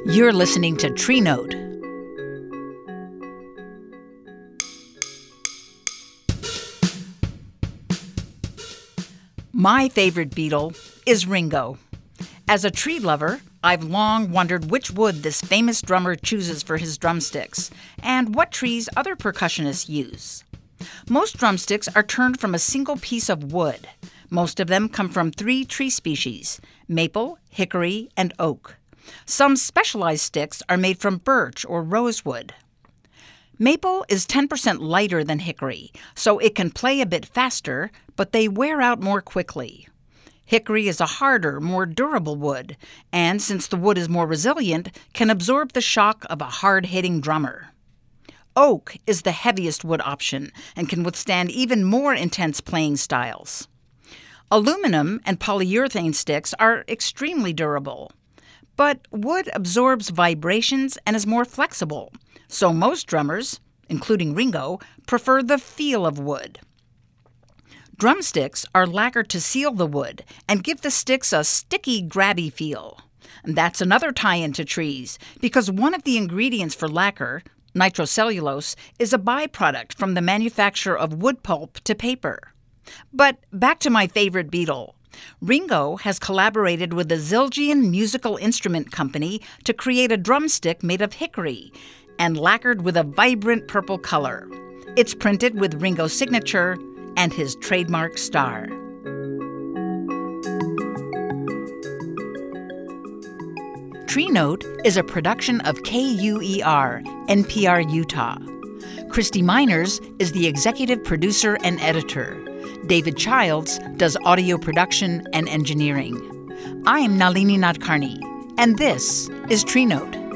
You're listening to Tree Note. My favorite beetle is Ringo. As a tree lover, I've long wondered which wood this famous drummer chooses for his drumsticks and what trees other percussionists use. Most drumsticks are turned from a single piece of wood. Most of them come from 3 tree species: maple, hickory, and oak. Some specialized sticks are made from birch or rosewood. Maple is 10% lighter than hickory, so it can play a bit faster, but they wear out more quickly. Hickory is a harder, more durable wood, and since the wood is more resilient, can absorb the shock of a hard-hitting drummer. Oak is the heaviest wood option and can withstand even more intense playing styles. Aluminum and polyurethane sticks are extremely durable. But wood absorbs vibrations and is more flexible, so most drummers, including Ringo, prefer the feel of wood. Drumsticks are lacquered to seal the wood and give the sticks a sticky, grabby feel. And that's another tie-in to trees, because one of the ingredients for lacquer, nitrocellulose, is a byproduct from the manufacture of wood pulp to paper. But back to my favorite beetle. Ringo has collaborated with the Zildjian Musical Instrument Company to create a drumstick made of hickory and lacquered with a vibrant purple color. It's printed with Ringo's signature and his trademark star. Tree Note is a production of KUER, NPR Utah. Christy Miners is the executive producer and editor. David Childs does audio production and engineering. I'm Nalini Nadkarni, and this is Tree Note.